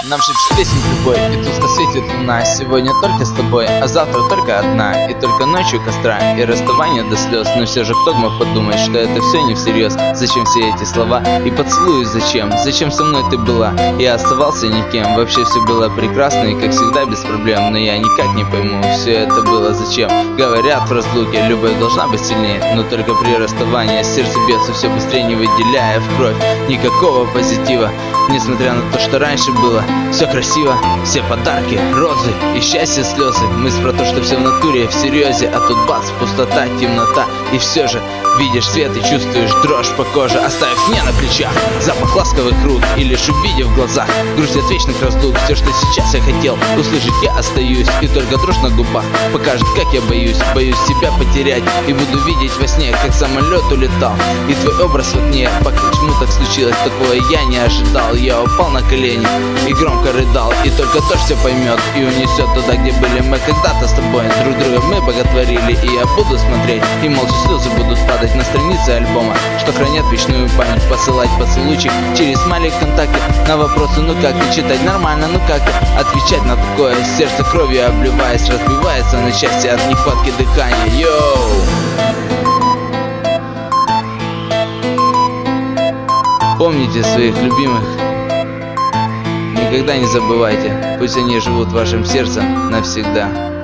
нам шепчет песен любой, и тускло светит луна. Сегодня только с тобой, а завтра только одна. И только ночью костра, и расставание до слез. Но все же кто мог подумать, что это все не всерьез? Зачем все эти слова? И поцелуй зачем? Зачем со мной ты была? Я оставался никем, вообще все было прекрасно и как всегда без проблем. Но я никак не пойму, все это было зачем? Говорят, в разлуке любовь должна быть сильнее, но только при расставании сердце бьется все быстрее, не выделяя в кровь никакого позитива. Несмотря на то, что раньше было все красиво, все подарки, розы и счастье, слезы. Мысль про то, что все в натуре, всерьезе, а тут бац, пустота, темнота. И все же видишь свет и чувствуешь дрожь по коже, оставив меня на плечах запах ласковых рук и лишь увидев в глазах грусть от вечных разлук. Все, что сейчас я хотел услышать, я остаюсь, и только дрожь на губах покажет, как я боюсь. Боюсь себя потерять и буду видеть во сне, как самолет улетал, и твой образ в окне. Почему так случилось, такого я не ожидал. Я упал на колени и громко рыдал, и только дождь все поймет и унесет туда, где были мы когда-то с тобой. Друг друга мы боготворили, и я буду смотреть, и молча слезы будут падать на страницы альбома, что хранят вечную память. Посылать поцелуйчик через смайлик ВКонтакте на вопросы: ну как ты, читать нормально, ну как ты, отвечать на такое? Сердце кровью обливаясь, разбивается на части от нехватки дыхания. Йоу! Помните своих любимых, никогда не забывайте, пусть они живут в вашем сердце навсегда.